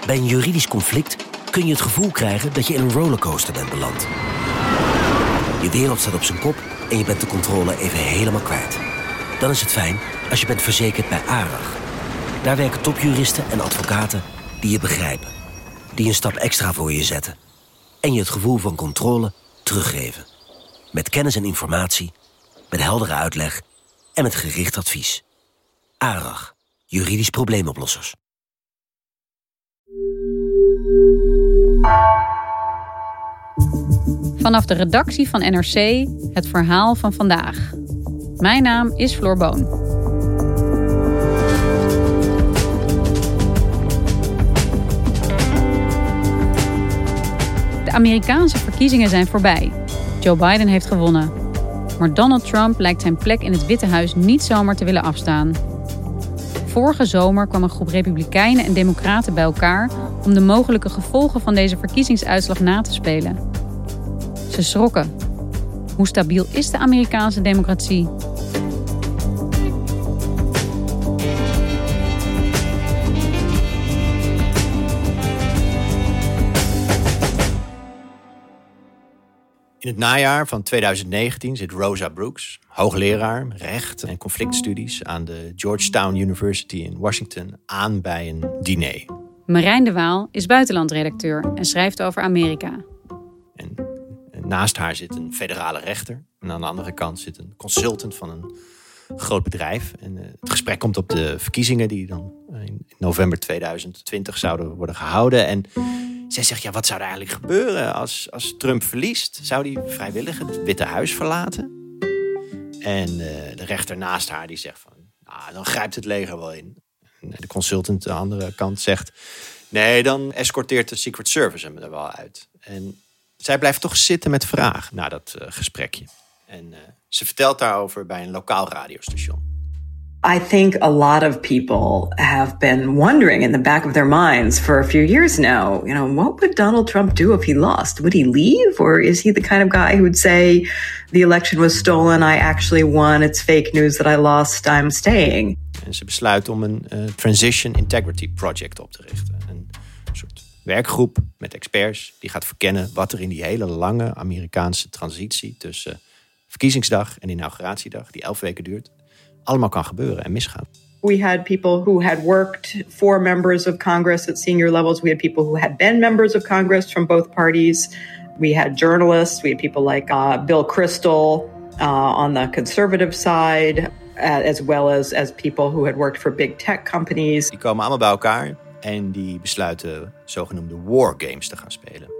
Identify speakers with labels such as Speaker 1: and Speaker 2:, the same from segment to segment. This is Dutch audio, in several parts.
Speaker 1: Bij een juridisch conflict kun je het gevoel krijgen dat je in een rollercoaster bent beland. Je wereld staat op zijn kop en je bent de controle even helemaal kwijt. Dan is het fijn als je bent verzekerd bij ARAG. Daar werken topjuristen en advocaten die je begrijpen. Die een stap extra voor je zetten. En je het gevoel van controle teruggeven. Met kennis en informatie, met heldere uitleg en met gericht advies. ARAG, juridisch probleemoplossers.
Speaker 2: Vanaf de redactie van NRC het verhaal van vandaag. Mijn naam is Floor Boon. De Amerikaanse verkiezingen zijn voorbij. Joe Biden heeft gewonnen. Maar Donald Trump lijkt zijn plek in het Witte Huis niet zomaar te willen afstaan. Vorige zomer kwam een groep Republikeinen en Democraten bij elkaar om de mogelijke gevolgen van deze verkiezingsuitslag na te spelen. Ze schrokken. Hoe stabiel is de Amerikaanse democratie?
Speaker 3: In het najaar van 2019 zit Rosa Brooks, hoogleraar recht en conflictstudies aan de Georgetown University in Washington, aan bij een diner.
Speaker 2: Marijn de Waal is buitenlandredacteur en schrijft over Amerika.
Speaker 3: En naast haar zit een federale rechter. En aan de andere kant zit een consultant van een groot bedrijf. En het gesprek komt op de verkiezingen die dan in november 2020 zouden worden gehouden. En zij zegt, ja, wat zou er eigenlijk gebeuren als Trump verliest? Zou hij vrijwillig het Witte Huis verlaten? En de rechter naast haar die zegt van, dan grijpt het leger wel in. En de consultant aan de andere kant zegt, nee, dan escorteert de Secret Service hem er wel uit. En zij blijft toch zitten met vragen na dat gesprekje. En ze vertelt daarover bij een lokaal radiostation.
Speaker 4: I think a lot of people have been wondering in the back of their minds for a few years now, what would Donald Trump do if he lost? Would he leave? Or is he the kind of guy who would say, the election was stolen, I actually won, it's fake news that I lost, I'm staying?
Speaker 3: En ze besluit om een Transition Integrity Project op te richten. Een soort werkgroep met experts die gaat verkennen wat er in die hele lange Amerikaanse transitie tussen verkiezingsdag en inauguratiedag, die 11 weken duurt, allemaal kan gebeuren en misgaan.
Speaker 4: We had people who had worked for members of Congress at senior levels. We had people who had been members of Congress from both parties. We had journalists. We had people like Bill Kristol on the conservative side, as well as people who had worked for big tech companies.
Speaker 3: Die komen allemaal bij elkaar en die besluiten zogenoemde wargames te gaan spelen.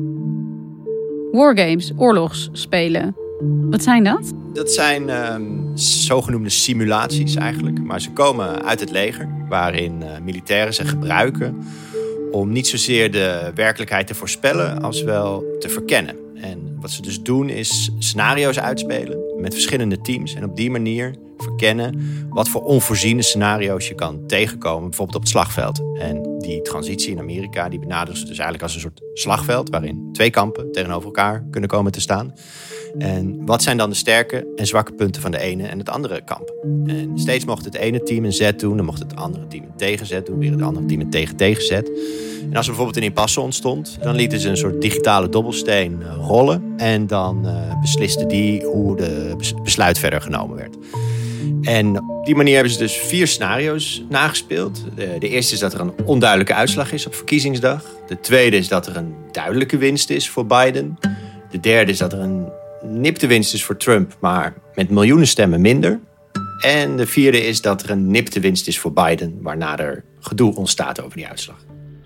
Speaker 2: Wargames, oorlogsspelen. Wat zijn dat?
Speaker 3: Dat zijn zogenoemde simulaties eigenlijk. Maar ze komen uit het leger, waarin militairen ze gebruiken om niet zozeer de werkelijkheid te voorspellen als wel te verkennen. En wat ze dus doen is scenario's uitspelen met verschillende teams. En op die manier verkennen wat voor onvoorziene scenario's je kan tegenkomen, bijvoorbeeld op het slagveld. En die transitie in Amerika, die benaderen ze dus eigenlijk als een soort slagveld, waarin twee kampen tegenover elkaar kunnen komen te staan. En wat zijn dan de sterke en zwakke punten van de ene en het andere kamp? En steeds mocht het ene team een zet doen, dan mocht het andere team een tegenzet doen, weer het andere team een tegenzet. En als er bijvoorbeeld een impasse ontstond, dan lieten ze een soort digitale dobbelsteen rollen. En dan besliste die hoe de besluit verder genomen werd. En op die manier hebben ze dus 4 scenario's nagespeeld. De eerste is dat er een onduidelijke uitslag is op verkiezingsdag. De tweede is dat er een duidelijke winst is voor Biden. De derde is dat er een nipte winst is voor Trump, maar met miljoenen stemmen minder. En de vierde is dat er een nipte winst is voor Biden, waarna er gedoe ontstaat over die uitslag.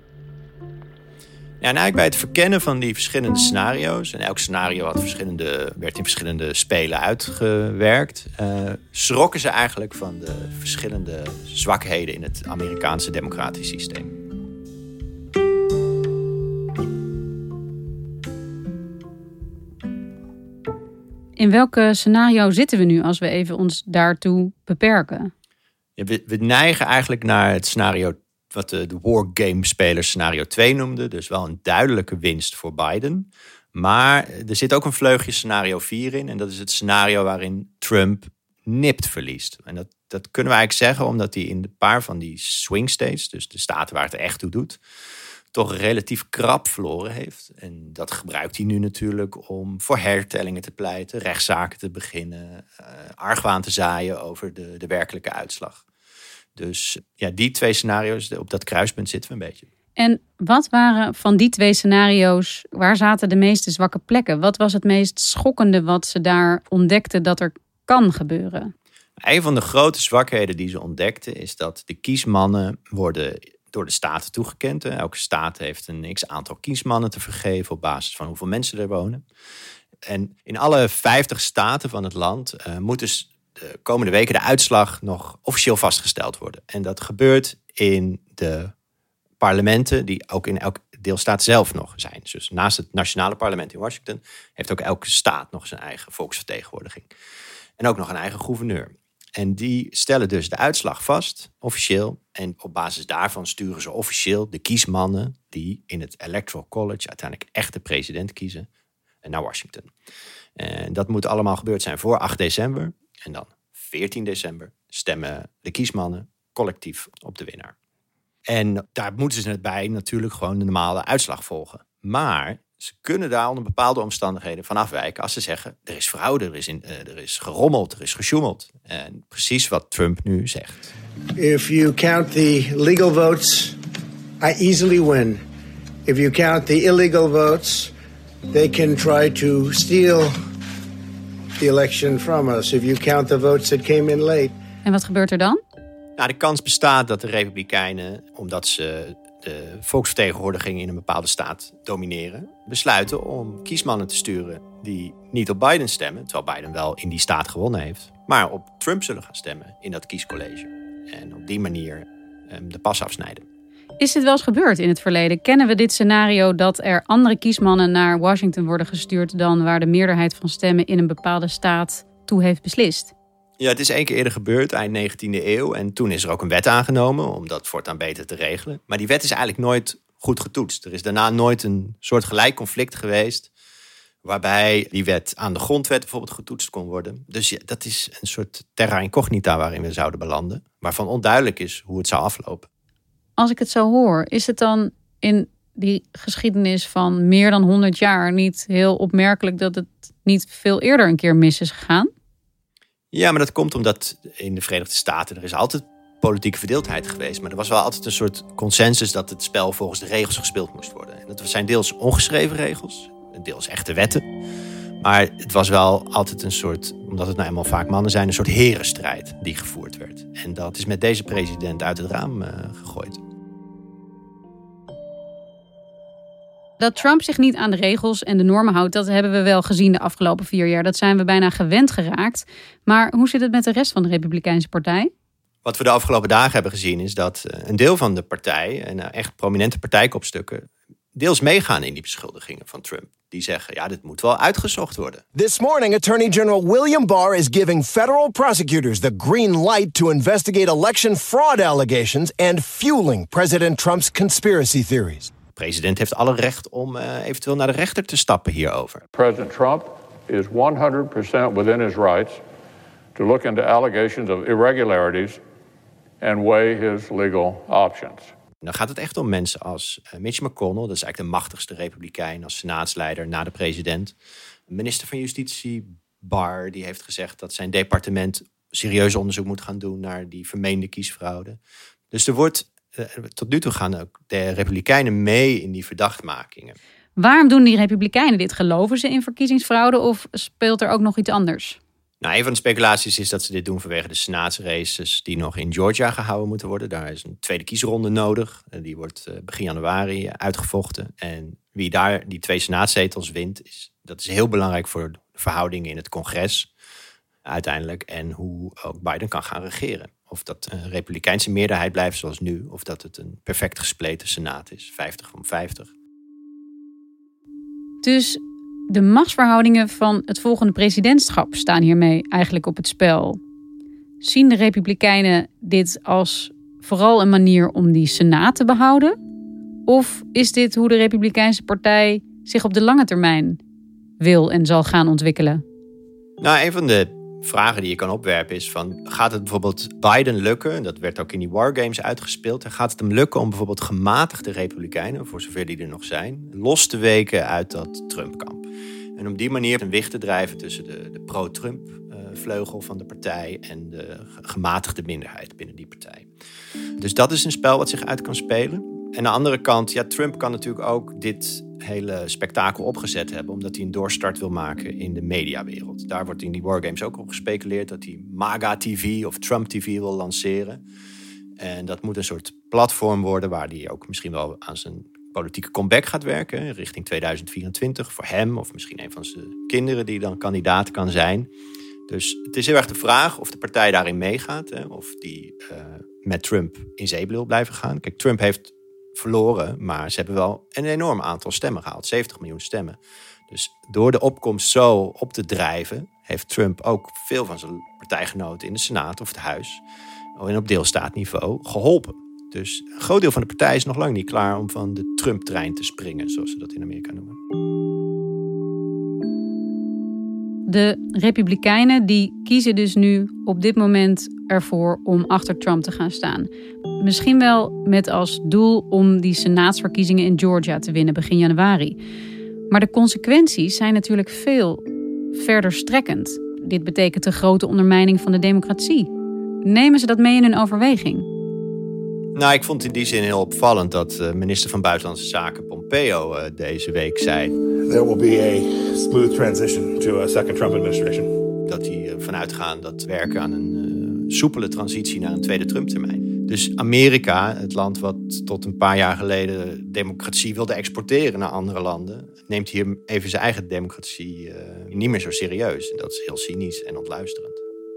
Speaker 3: Ja, en eigenlijk bij het verkennen van die verschillende scenario's, en elk scenario werd in verschillende spelen uitgewerkt, schrokken ze eigenlijk van de verschillende zwakheden in het Amerikaanse democratisch systeem.
Speaker 2: In welke scenario zitten we nu als we even ons daartoe beperken?
Speaker 3: Ja, we neigen eigenlijk naar het scenario wat de wargame-spelers scenario 2 noemden. Dus wel een duidelijke winst voor Biden. Maar er zit ook een vleugje scenario 4 in. En dat is het scenario waarin Trump nipt verliest. En dat kunnen we eigenlijk zeggen omdat hij in een paar van die swing states, dus de staten waar het er echt toe doet, toch relatief krap verloren heeft. En dat gebruikt hij nu natuurlijk om voor hertellingen te pleiten, rechtszaken te beginnen, argwaan te zaaien over de werkelijke uitslag. Dus ja, die 2 scenario's, op dat kruispunt zitten we een beetje.
Speaker 2: En wat waren van die 2 scenario's, waar zaten de meeste zwakke plekken? Wat was het meest schokkende wat ze daar ontdekten dat er kan gebeuren?
Speaker 3: Een van de grote zwakheden die ze ontdekten is dat de kiesmannen worden door de staten toegekend. Elke staat heeft een x-aantal kiesmannen te vergeven op basis van hoeveel mensen er wonen. En in alle 50 staten van het land moet dus de komende weken de uitslag nog officieel vastgesteld worden. En dat gebeurt in de parlementen die ook in elke deelstaat zelf nog zijn. Dus naast het nationale parlement in Washington heeft ook elke staat nog zijn eigen volksvertegenwoordiging. En ook nog een eigen gouverneur. En die stellen dus de uitslag vast, officieel. En op basis daarvan sturen ze officieel de kiesmannen die in het Electoral College uiteindelijk echt de president kiezen naar Washington. En dat moet allemaal gebeurd zijn voor 8 december. En dan 14 december stemmen de kiesmannen collectief op de winnaar. En daar moeten ze het bij natuurlijk gewoon de normale uitslag volgen. Maar ze kunnen daar onder bepaalde omstandigheden van afwijken als ze zeggen, er is fraude, er is gerommeld, er is gesjoemeld. En precies wat Trump nu zegt.
Speaker 5: If you count the legal votes, I easily win. If you count the illegal votes, they can try to steal the election from us. If you count the votes that came in late.
Speaker 2: En wat gebeurt er dan?
Speaker 3: Nou, de kans bestaat dat de Republikeinen, omdat ze de volksvertegenwoordiging in een bepaalde staat domineren, besluiten om kiesmannen te sturen die niet op Biden stemmen, terwijl Biden wel in die staat gewonnen heeft, maar op Trump zullen gaan stemmen in dat kiescollege. En op die manier de pas afsnijden.
Speaker 2: Is dit wel eens gebeurd in het verleden? Kennen we dit scenario dat er andere kiesmannen naar Washington worden gestuurd dan waar de meerderheid van stemmen in een bepaalde staat toe heeft beslist?
Speaker 3: Ja, het is 1 keer eerder gebeurd, eind 19e eeuw. En toen is er ook een wet aangenomen om dat voortaan beter te regelen. Maar die wet is eigenlijk nooit goed getoetst. Er is daarna nooit een soort gelijk conflict geweest waarbij die wet aan de grondwet bijvoorbeeld getoetst kon worden. Dus ja, dat is een soort terra incognita waarin we zouden belanden, waarvan onduidelijk is hoe het zou aflopen.
Speaker 2: Als ik het zo hoor, is het dan in die geschiedenis van meer dan 100 jaar niet heel opmerkelijk dat het niet veel eerder een keer mis is gegaan?
Speaker 3: Ja, maar dat komt omdat in de Verenigde Staten er is altijd politieke verdeeldheid geweest. Maar er was wel altijd een soort consensus dat het spel volgens de regels gespeeld moest worden. En dat zijn deels ongeschreven regels, deels echte wetten. Maar het was wel altijd een soort, omdat het nou eenmaal vaak mannen zijn, een soort herenstrijd die gevoerd werd. En dat is met deze president uit het raam gegooid.
Speaker 2: Dat Trump zich niet aan de regels en de normen houdt, dat hebben we wel gezien de afgelopen 4 jaar. Dat zijn we bijna gewend geraakt. Maar hoe zit het met de rest van de Republikeinse partij?
Speaker 3: Wat we de afgelopen dagen hebben gezien is dat een deel van de partij, en echt prominente partijkopstukken, deels meegaan in die beschuldigingen van Trump. Die zeggen, ja, dit moet wel uitgezocht worden.
Speaker 6: This morning, Attorney General William Barr is giving federal prosecutors the green light to investigate election fraud allegations and fueling President Trump's conspiracy theories.
Speaker 3: De president heeft alle recht om eventueel naar de rechter te stappen hierover.
Speaker 7: President Trump is 100% within his rights to look into allegations of irregularities and weigh his legal options.
Speaker 3: Dan gaat het echt om mensen als Mitch McConnell, dat is eigenlijk de machtigste republikein als senaatsleider na de president. Minister van Justitie Barr, die heeft gezegd dat zijn departement serieus onderzoek moet gaan doen naar die vermeende kiesfraude. Dus er wordt tot nu toe gaan ook de Republikeinen mee in die verdachtmakingen.
Speaker 2: Waarom doen die Republikeinen dit? Geloven ze in verkiezingsfraude of speelt er ook nog iets anders?
Speaker 3: Nou, een van de speculaties is dat ze dit doen vanwege de senaatsraces die nog in Georgia gehouden moeten worden. Daar is een tweede kiesronde nodig. Die wordt begin januari uitgevochten. En wie daar die 2 senaatszetels wint, dat is heel belangrijk voor de verhoudingen in het congres uiteindelijk. En hoe ook Biden kan gaan regeren. Of dat een republikeinse meerderheid blijft zoals nu, of dat het een perfect gespleten senaat is, 50-50.
Speaker 2: Dus de machtsverhoudingen van het volgende presidentschap staan hiermee eigenlijk op het spel. Zien de Republikeinen dit als vooral een manier om die senaat te behouden? Of is dit hoe de Republikeinse partij zich op de lange termijn wil en zal gaan ontwikkelen?
Speaker 3: Nou, een van de vragen die je kan opwerpen is van, gaat het bijvoorbeeld Biden lukken, dat werd ook in die wargames uitgespeeld, gaat het hem lukken om bijvoorbeeld gematigde republikeinen, voor zover die er nog zijn, los te weken uit dat Trump-kamp. En op die manier een wicht te drijven tussen de pro-Trump vleugel van de partij en de gematigde minderheid binnen die partij. Dus dat is een spel wat zich uit kan spelen. En aan de andere kant, ja, Trump kan natuurlijk ook dit hele spektakel opgezet hebben, omdat hij een doorstart wil maken in de mediawereld. Daar wordt in die wargames ook op gespeculeerd dat hij MAGA-TV of Trump-TV wil lanceren. En dat moet een soort platform worden waar hij ook misschien wel aan zijn politieke comeback gaat werken, richting 2024, voor hem of misschien een van zijn kinderen die dan kandidaat kan zijn. Dus het is heel erg de vraag of de partij daarin meegaat, hè, of die met Trump in zee wil blijven gaan. Kijk, Trump heeft verloren, maar ze hebben wel een enorm aantal stemmen gehaald, 70 miljoen stemmen. Dus door de opkomst zo op te drijven, heeft Trump ook veel van zijn partijgenoten in de Senaat of het Huis en op deelstaatniveau geholpen. Dus een groot deel van de partij is nog lang niet klaar om van de Trump-trein te springen, zoals ze dat in Amerika noemen.
Speaker 2: De Republikeinen die kiezen dus nu op dit moment ervoor om achter Trump te gaan staan. Misschien wel met als doel om die senaatsverkiezingen in Georgia te winnen begin januari. Maar de consequenties zijn natuurlijk veel verder strekkend. Dit betekent een grote ondermijning van de democratie. Nemen ze dat mee in hun overweging?
Speaker 3: Nou, ik vond in die zin heel opvallend dat minister van Buitenlandse Zaken Pompeo deze week zei:
Speaker 8: There will be a smooth transition to a second Trump administration.
Speaker 3: Dat hij vanuit gaat dat werken aan een soepele transitie naar een tweede Trump-termijn. Dus Amerika, het land wat tot een paar jaar geleden democratie wilde exporteren naar andere landen, neemt hier even zijn eigen democratie niet meer zo serieus. En dat is heel cynisch en ontluisterend.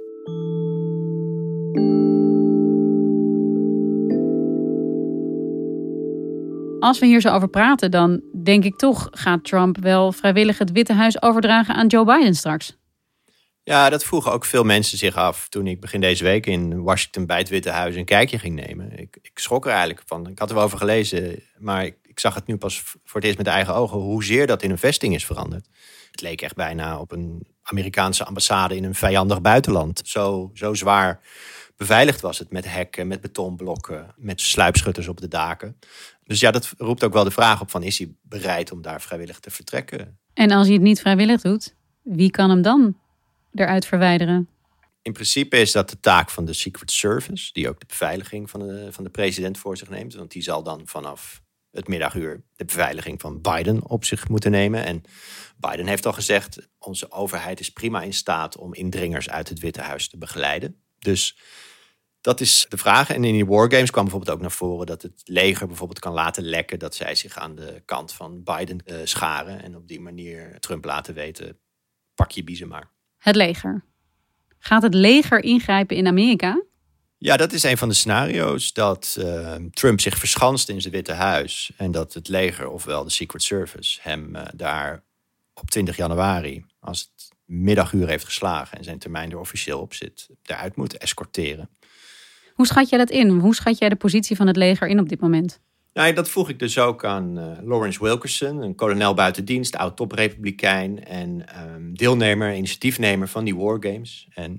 Speaker 2: Als we hier zo over praten, dan denk ik toch, gaat Trump wel vrijwillig het Witte Huis overdragen aan Joe Biden straks?
Speaker 3: Ja, dat vroegen ook veel mensen zich af toen ik begin deze week in Washington bij het Witte Huis een kijkje ging nemen. Ik schrok er eigenlijk van. Ik had er wel over gelezen, maar ik zag het nu pas voor het eerst met eigen ogen hoezeer dat in een vesting is veranderd. Het leek echt bijna op een Amerikaanse ambassade in een vijandig buitenland. Zo zwaar beveiligd was het met hekken, met betonblokken, met sluipschutters op de daken. Dus ja, dat roept ook wel de vraag op van, is hij bereid om daar vrijwillig te vertrekken?
Speaker 2: En als hij het niet vrijwillig doet, wie kan hem dan eruit verwijderen?
Speaker 3: In principe is dat de taak van de Secret Service, die ook de beveiliging van de president voor zich neemt. Want die zal dan vanaf het middaguur de beveiliging van Biden op zich moeten nemen. En Biden heeft al gezegd, onze overheid is prima in staat om indringers uit het Witte Huis te begeleiden. Dus dat is de vraag. En in die wargames kwam bijvoorbeeld ook naar voren dat het leger bijvoorbeeld kan laten lekken dat zij zich aan de kant van Biden scharen. En op die manier Trump laten weten, pak je biezen maar.
Speaker 2: Het leger. Gaat het leger ingrijpen in Amerika?
Speaker 3: Ja, dat is een van de scenario's. Dat Trump zich verschanst in zijn Witte Huis. En dat het leger, ofwel de Secret Service, hem daar op 20 januari... als het middaguur heeft geslagen en zijn termijn er officieel op zit, daaruit moet escorteren.
Speaker 2: Hoe schat jij dat in? Hoe schat jij de positie van het leger in op dit moment?
Speaker 3: Nou, dat vroeg ik dus ook aan Lawrence Wilkerson, een kolonel buiten dienst, oud-toprepublikein en deelnemer, initiatiefnemer van die wargames. En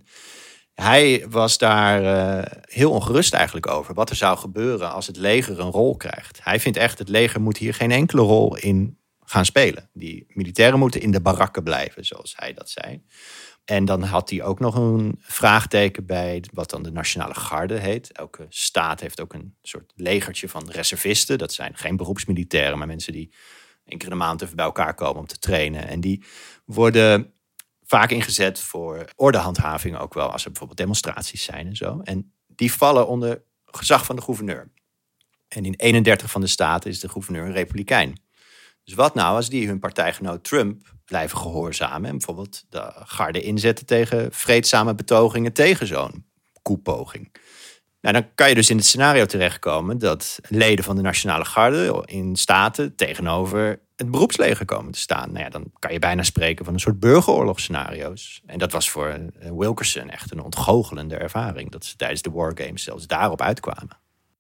Speaker 3: hij was daar heel ongerust eigenlijk over wat er zou gebeuren als het leger een rol krijgt. Hij vindt echt, het leger moet hier geen enkele rol in gaan spelen. Die militairen moeten in de barakken blijven, zoals hij dat zei. En dan had hij ook nog een vraagteken bij wat dan de Nationale Garde heet. Elke staat heeft ook een soort legertje van reservisten. Dat zijn geen beroepsmilitairen, maar mensen die 1 keer in de maand even bij elkaar komen om te trainen. En die worden vaak ingezet voor ordehandhaving ook wel, als er bijvoorbeeld demonstraties zijn en zo. En die vallen onder gezag van de gouverneur. En in 31 van de staten is de gouverneur een republikein. Dus wat nou als die hun partijgenoot Trump blijven gehoorzamen en bijvoorbeeld de garde inzetten tegen vreedzame betogingen tegen zo'n koepoging? Nou, dan kan je dus in het scenario terechtkomen dat leden van de Nationale Garde in staten tegenover het beroepsleger komen te staan. Nou ja, dan kan je bijna spreken van een soort burgeroorlogsscenario's. En dat was voor Wilkerson echt een ontgoochelende ervaring, dat ze tijdens de wargames zelfs daarop uitkwamen.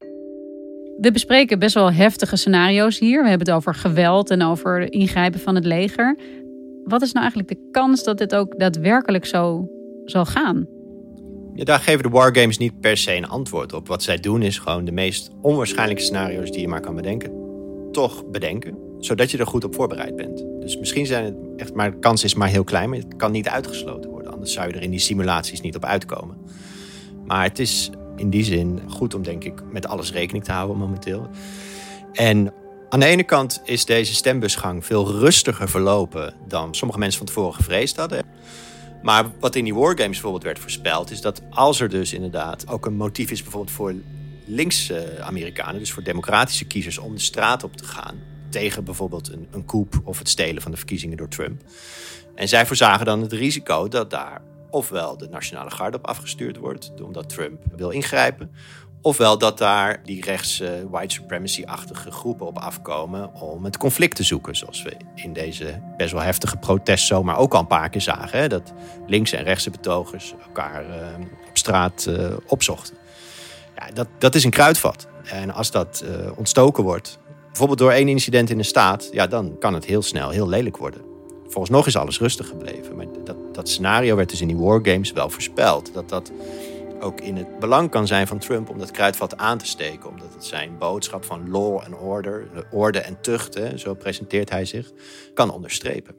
Speaker 2: We bespreken best wel heftige scenario's hier. We hebben het over geweld en over het ingrijpen van het leger. Wat is nou eigenlijk de kans dat dit ook daadwerkelijk zo zal gaan?
Speaker 3: Ja, daar geven de wargames niet per se een antwoord op. Wat zij doen is gewoon de meest onwaarschijnlijke scenario's die je maar kan bedenken, toch bedenken, zodat je er goed op voorbereid bent. Dus misschien zijn het echt, maar de kans is maar heel klein, maar het kan niet uitgesloten worden. Anders zou je er in die simulaties niet op uitkomen. Maar het is in die zin goed om, denk ik, met alles rekening te houden momenteel. En aan de ene kant is deze stembusgang veel rustiger verlopen dan sommige mensen van tevoren gevreesd hadden. Maar wat in die wargames bijvoorbeeld werd voorspeld, is dat als er dus inderdaad ook een motief is bijvoorbeeld voor linkse Amerikanen, dus voor democratische kiezers, om de straat op te gaan tegen bijvoorbeeld een coup of het stelen van de verkiezingen door Trump. En zij voorzagen dan het risico dat daar ofwel de Nationale Garde op afgestuurd wordt, omdat Trump wil ingrijpen, ofwel dat daar die rechtse white supremacy-achtige groepen op afkomen om het conflict te zoeken. Zoals we in deze best wel heftige protestzomer ook al een paar keer zagen. Hè? Dat linkse en rechtse betogers elkaar op straat opzochten. Ja, dat is een kruidvat. En als dat ontstoken wordt, bijvoorbeeld door één incident in de staat, ja, dan kan het heel snel heel lelijk worden. Volgens nog is alles rustig gebleven. Maar dat scenario werd dus in die wargames wel voorspeld. Dat ook in het belang kan zijn van Trump om dat kruidvat aan te steken. Omdat het zijn boodschap van law and order, orde en tucht, hè, zo presenteert hij zich, kan onderstrepen.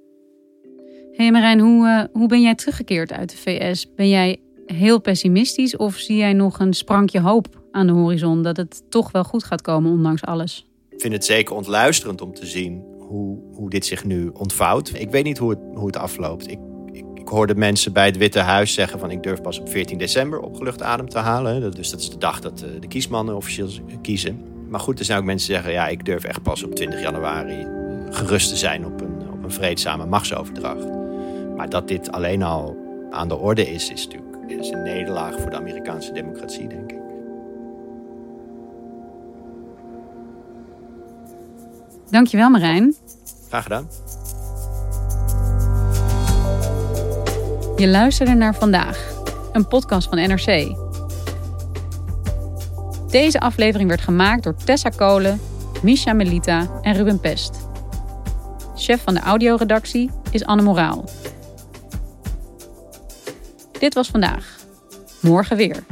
Speaker 2: Hey Marijn, hoe ben jij teruggekeerd uit de VS? Ben jij heel pessimistisch of zie jij nog een sprankje hoop aan de horizon dat het toch wel goed gaat komen ondanks alles?
Speaker 3: Ik vind het zeker ontluisterend om te zien hoe dit zich nu ontvouwt. Ik weet niet hoe het afloopt. Ik hoorde mensen bij het Witte Huis zeggen van ik durf pas op 14 december opgelucht adem te halen. Dus dat is de dag dat de kiesmannen officieel kiezen. Maar goed, er zijn ook mensen die zeggen ja, ik durf echt pas op 20 januari gerust te zijn op een vreedzame machtsoverdracht. Maar dat dit alleen al aan de orde is natuurlijk een nederlaag voor de Amerikaanse democratie, denk ik.
Speaker 2: Dankjewel Marijn.
Speaker 3: Graag gedaan.
Speaker 2: Je luisterde naar Vandaag, een podcast van NRC. Deze aflevering werd gemaakt door Tessa Kolen, Misha Melita en Ruben Pest. Chef van de audioredactie is Anne Moraal. Dit was Vandaag. Morgen weer.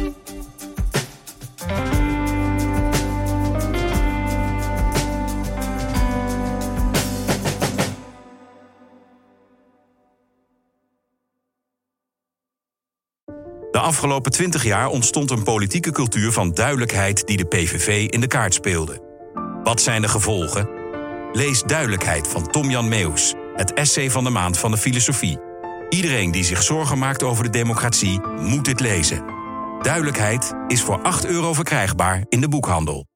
Speaker 9: De afgelopen 20 jaar ontstond een politieke cultuur van duidelijkheid die de PVV in de kaart speelde. Wat zijn de gevolgen? Lees Duidelijkheid van Tom-Jan Meeuws, het essay van de maand van de filosofie. Iedereen die zich zorgen maakt over de democratie moet dit lezen. Duidelijkheid is voor €8 verkrijgbaar in de boekhandel.